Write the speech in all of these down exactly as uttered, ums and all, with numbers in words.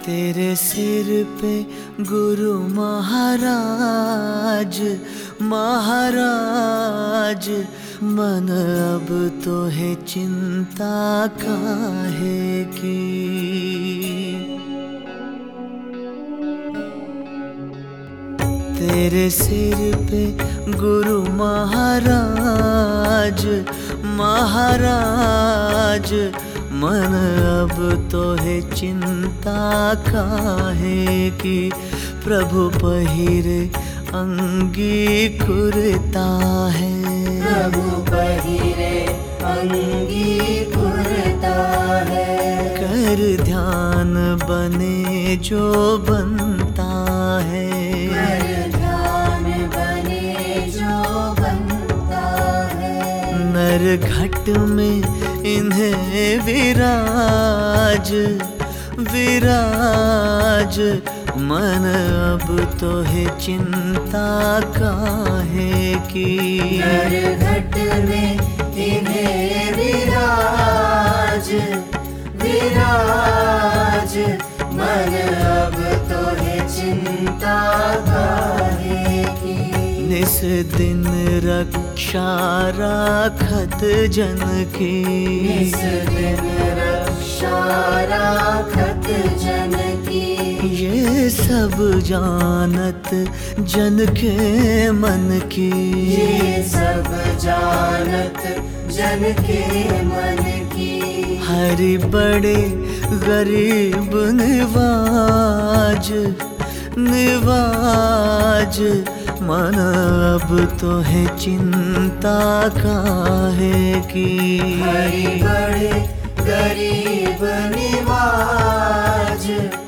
तेरे सिर पे गुरु महाराज महाराज, मन अब तो है चिंता काहे की। तेरे सिर पे गुरु महाराज महाराज, मन अब तो है चिंता काहे की। प्रभु पहिरे अंगी कुरता है, प्रभु पहिरे अंगी कुरता है। कर ध्यान बने जो बनता है, कर ध्यान बने जो बनता है। नर घट में इन्हें विराज विराज, मन अब तो है चिंता काहे की। नर घट में इन्हें विराज विराज, मन अब तो है चिंता काहे की। निस दिन रक्षा राखत जन की, निस दिन रक्षा राखत जन की। ये सब जानत जन के मन की, ये सब जानत जन के मन की। हरि बड़े गरीब निवाज निवाज, मन अब तो है चिंता काहे की। हरि बड़े गरीब निवाज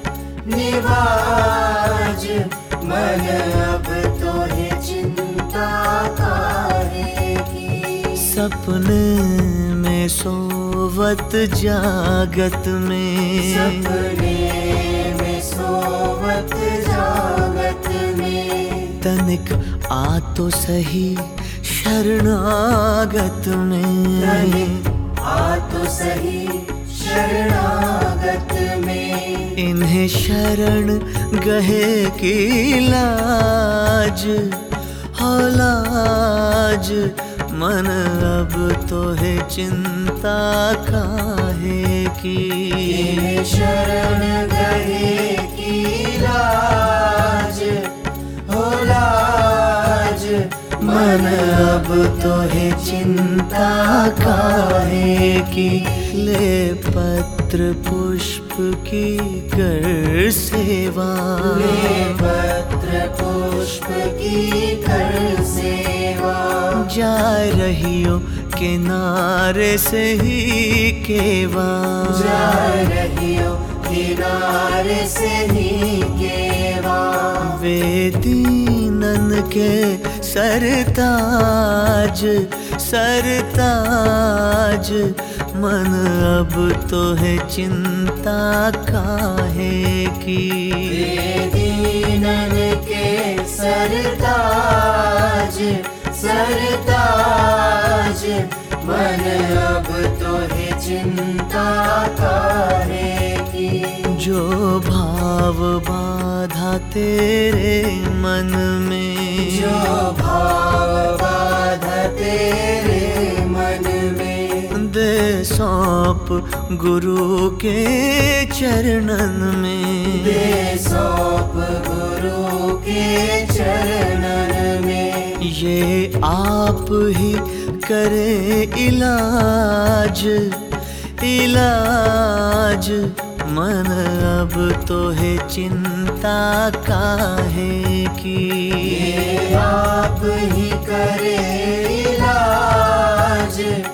निवाज, मन अब तो है चिंता काहे की। सपने में सोवत जागत में, सपने में सोवत जागत में। तनिक आ तो सही शरणागत में, आ तो सही शरणागत में। इन्हें शरण गहे की लाज हो लाज, मन अब तो है चिंता काहे की। इन्हें शरण गहे की लाज हो लाज, मन अब तो है चिंता काहे की। ले पत्र पुष्प की कर सेवा, ले पत्र पुष्प की कर सेवा। जा रहियो किनारे से ही केवा, जा रहियो किनारे से ही केवा। वे दीनन के सरताज सरताज, मन अब तो है चिंता काहे की। दीनन के सरताज सरताज, मन अब तो है चिंता काहे की। जो भाव बाधा तेरे मन में, जो भाव बाधा तेरे मन में। दे सौंप गुरु के चरणन में, दे सौंप गुरु के चरणन में। ये आप ही करे इलाज इलाज, मन अब तो है चिंता काहे की। ये आप ही करे इलाज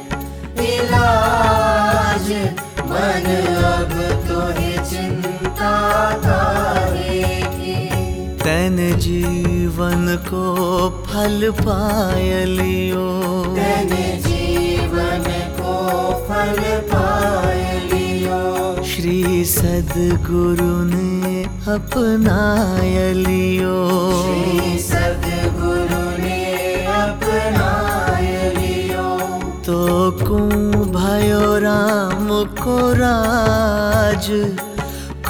इलाज, मन अब तो है चिंता काहे की। तन जीवन को फल पाय लियो, तन जीवन को फल पाय लियो। श्री सद्गुरु ने अपनाय लियो, श्री सद्गुरु ने अपनाय लियो। तो को भयो राम को राज को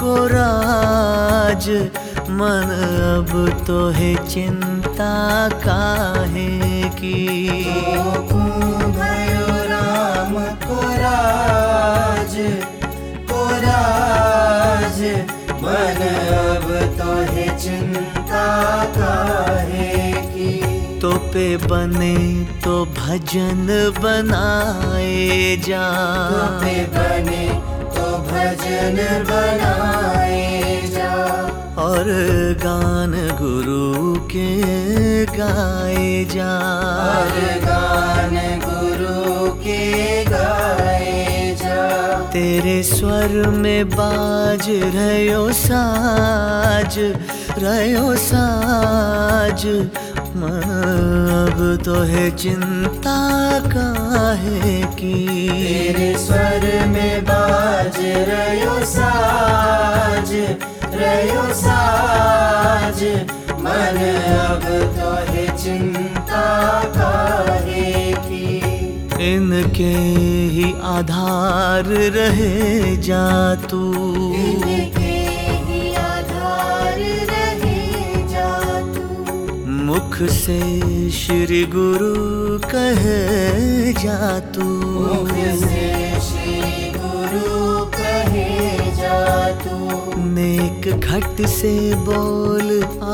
को राज, मन अब तो है चिंता काहे की। तो भयो राम को राज, को राज, मन अब तो है चिंता काहे की। तो पे बने तो भजन बनाए जा, तो पे बने तो भजन बनाए जा, और गान गुरु के गाए जा, और गान गुरु के गाए जा। तेरे स्वर में बाज रहो साज, रहो साज, मन अब तो है चिंता काहे की। तेरे स्वर में बाज रहो साज, रहो साज, मन अब तो है चिंता काहे की। इनके ही आधार रहे जा तू, इनके ही आधार रहे जा तू। मुख से श्री गुरु कहे जा तू, मुख से श्री गुरु कहे जा तू। नेक घट से बोल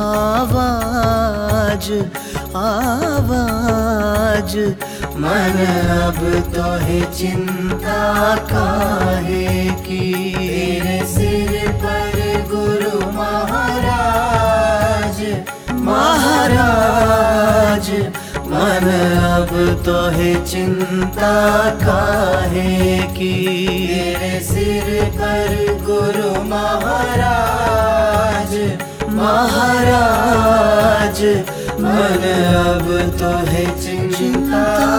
आवाज, आवाज, मन अब तो है चिंता काहे की। तेरे सिर पर गुरु महाराज, महाराज, मन अब तो है चिंता काहे की। तेरे सिर पर गुरु महाराज, महाराज, मन अब तो है चिंता